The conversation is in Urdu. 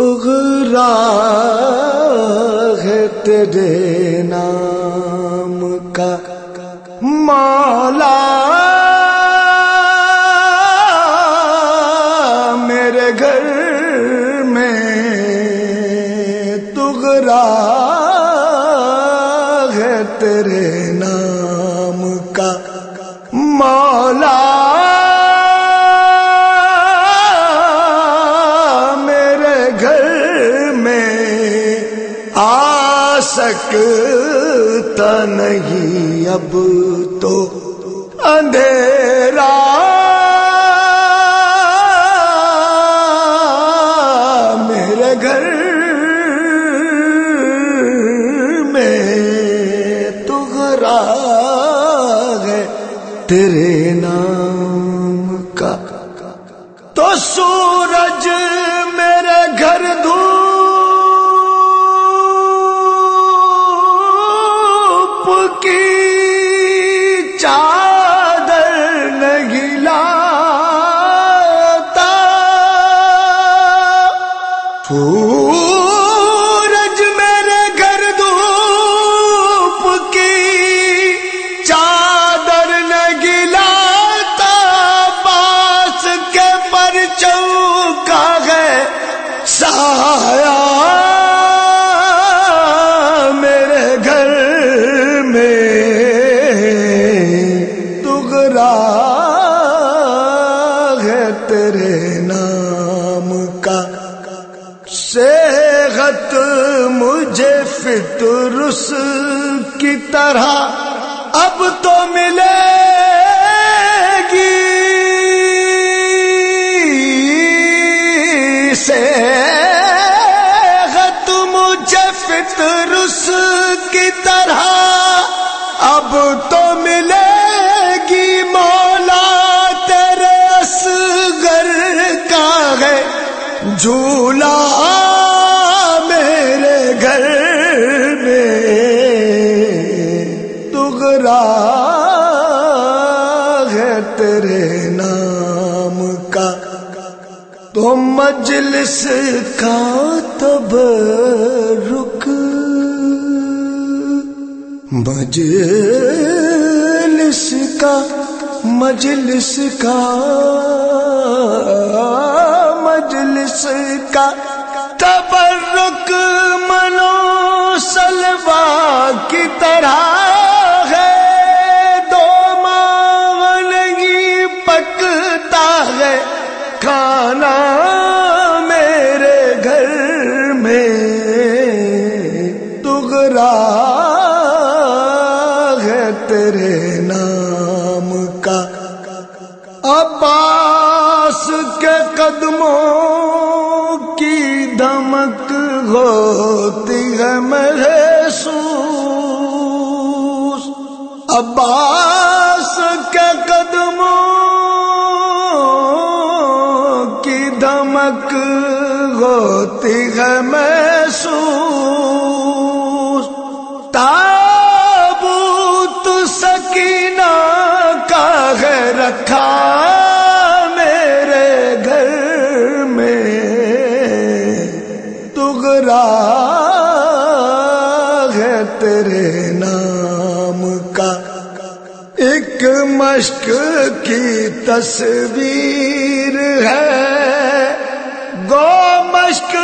تغرا ہے تیرے نام کا مولا، میرے گھر میں تغرا ہے تیرے نام کا مولا، میرے گھر میں آ سکتا نہیں اب تو اندھیرا، میرے گھر میں تغرا ہے تیرے نام کا، تو سورج میرے گھر دھوپ کی چادر نہیں لاتا، سورج میرے گھر دھوپ کی چادر نہیں لاتا، باس کے پرچم کا ہے سایہ، میرے گھر میں تغرا ہے تیرے نام کا، صحت مجھے فطرس کی طرح اب تو ملے گی، صحت مجھے فطرس کی طرح اب تو ملے گی، مولا تیرے اصغر کا ہے جھولا، میرے گھر میں تغرا ہے تیرے نام کا، تو مجلس کا تبرک، مجلس کا تبرک منو سلوا کی طرح ہے، دو ماہ نہیں پکتا ہے کھانا، میرے گھر میں تغرا ہے تیرے نام کا، عباس کے قدموں کی دھمک ہوتی ہے محسوس، عباس کے قدموں کی دھمک ہوتی ہے محسوس، تابوت سکینہ کا ہے رکھا، میرے گھر میں تغرا ہے تیرے نام کا، ایک مشق کی تصویر ہے، گو مشق